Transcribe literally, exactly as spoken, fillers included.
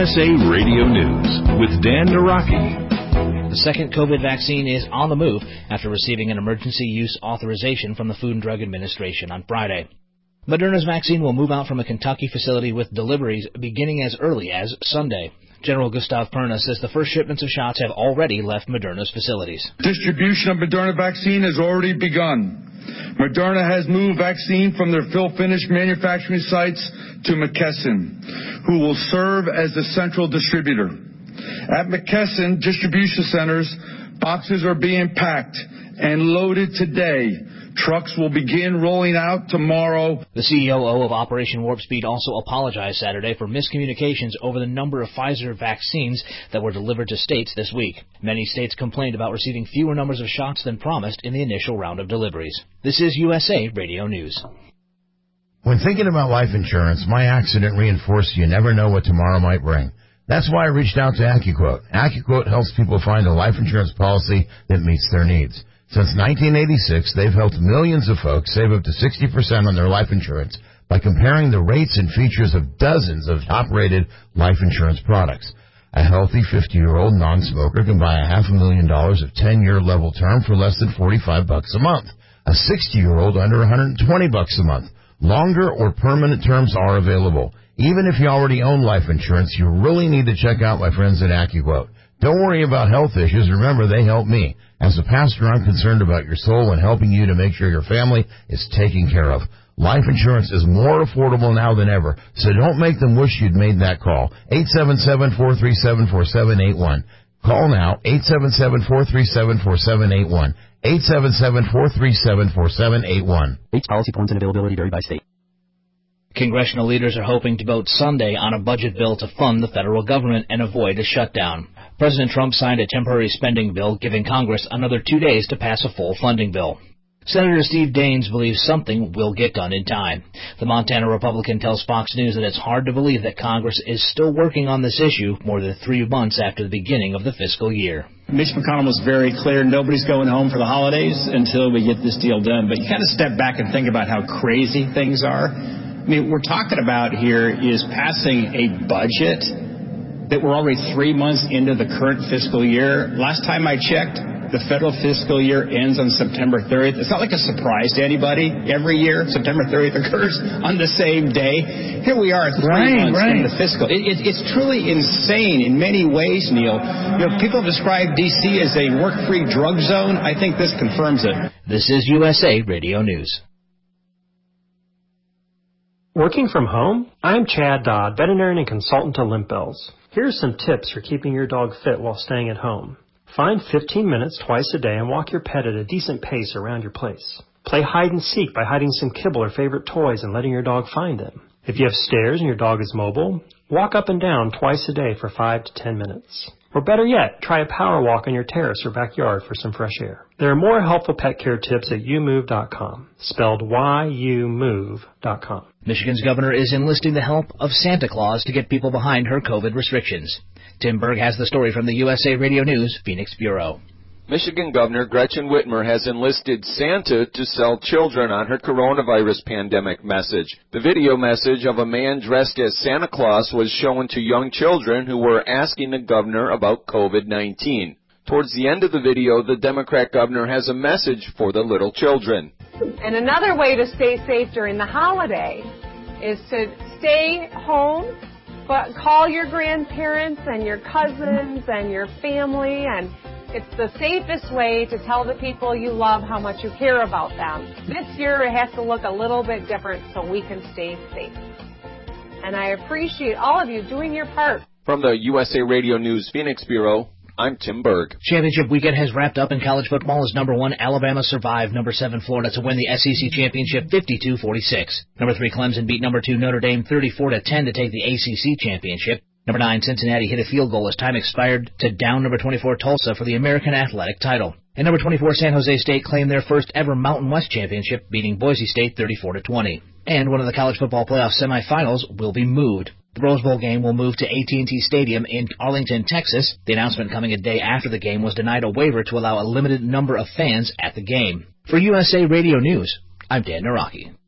S A Radio News with Dan Naraki. The second COVID vaccine is on the move after receiving an emergency use authorization from the Food and Drug Administration on Friday. Moderna's vaccine will move out from a Kentucky facility with deliveries beginning as early as Sunday. General Gustav Perna says the first shipments of shots have already left Moderna's facilities. Distribution of Moderna vaccine has already begun. Moderna has moved vaccine from their fill-finish manufacturing sites to McKesson, who will serve as the central distributor. At McKesson distribution centers, boxes are being packed and loaded today. Trucks will begin rolling out tomorrow. The C O O of Operation Warp Speed also apologized Saturday for miscommunications over the number of Pfizer vaccines that were delivered to states this week. Many states complained about receiving fewer numbers of shots than promised in the initial round of deliveries. This is U S A Radio News. When thinking about life insurance, my accident reinforced you never know what tomorrow might bring. That's why I reached out to AccuQuote. AccuQuote helps people find a life insurance policy that meets their needs. Since nineteen eighty-six, they've helped millions of folks save up to sixty percent on their life insurance by comparing the rates and features of dozens of top-rated life insurance products. A healthy fifty-year-old non-smoker can buy a half a million dollars of ten-year level term for less than forty-five bucks a month. A sixty-year-old under one hundred twenty bucks a month. Longer or permanent terms are available. Even if you already own life insurance, you really need to check out my friends at AccuQuote. Don't worry about health issues. Remember, they help me. As a pastor, I'm concerned about your soul and helping you to make sure your family is taken care of. Life insurance is more affordable now than ever, so don't make them wish you'd made that call. eight seven seven, four three seven, four seven eight one. Call now, eight seven seven, four three seven, four seven eight one. eight seven seven, four three seven, four seven eight one. H policy points and availability vary by state. Congressional leaders are hoping to vote Sunday on a budget bill to fund the federal government and avoid a shutdown. President Trump signed a temporary spending bill, giving Congress another two days to pass a full funding bill. Senator Steve Daines believes something will get done in time. The Montana Republican tells Fox News that it's hard to believe that Congress is still working on this issue more than three months after the beginning of the fiscal year. Mitch McConnell was very clear, nobody's going home for the holidays until we get this deal done. But you kind of step back and think about how crazy things are. I mean, what we're talking about here is passing a budget that we're already three months into the current fiscal year. Last time I checked, the federal fiscal year ends on September thirtieth. It's not like a surprise to anybody. Every year, September thirtieth occurs on the same day. Here we are, three right, months right. into the fiscal. It, it, it's truly insane in many ways, Neil. You know, people describe D C as a work-free drug zone. I think this confirms it. This is U S A Radio News. Working from home? I'm Chad Dodd, veterinarian and consultant to Limp Bells. Here are some tips for keeping your dog fit while staying at home. Find fifteen minutes twice a day and walk your pet at a decent pace around your place. Play hide and seek by hiding some kibble or favorite toys and letting your dog find them. If you have stairs and your dog is mobile, walk up and down twice a day for five to ten minutes. Or better yet, try a power walk on your terrace or backyard for some fresh air. There are more helpful pet care tips at you move dot com, spelled Y U move dot com. Michigan's governor is enlisting the help of Santa Claus to get people behind her COVID restrictions. Tim Berg has the story from the U S A Radio News Phoenix Bureau. Michigan Governor Gretchen Whitmer has enlisted Santa to sell children on her coronavirus pandemic message. The video message of a man dressed as Santa Claus was shown to young children who were asking the governor about COVID nineteen. Towards the end of the video, the Democrat governor has a message for the little children. And another way to stay safe during the holiday is to stay home, but call your grandparents and your cousins and your family, and it's the safest way to tell the people you love how much you care about them. This year it has to look a little bit different so we can stay safe. And I appreciate all of you doing your part. From the U S A Radio News Phoenix Bureau, I'm Tim Berg. Championship weekend has wrapped up in college football as number one Alabama survived number seven Florida to win the S E C championship fifty-two forty-six. Number three Clemson beat number two Notre Dame thirty-four to ten to take the A C C championship. Number nine Cincinnati hit a field goal as time expired to down number twenty-four Tulsa for the American Athletic title. And number twenty-four San Jose State claimed their first ever Mountain West championship, beating Boise State thirty-four to twenty. And one of the college football playoff semifinals will be moved. The Rose Bowl game will move to A T and T Stadium in Arlington, Texas. The announcement coming a day after the game was denied a waiver to allow a limited number of fans at the game. For U S A Radio News, I'm Dan Naraki.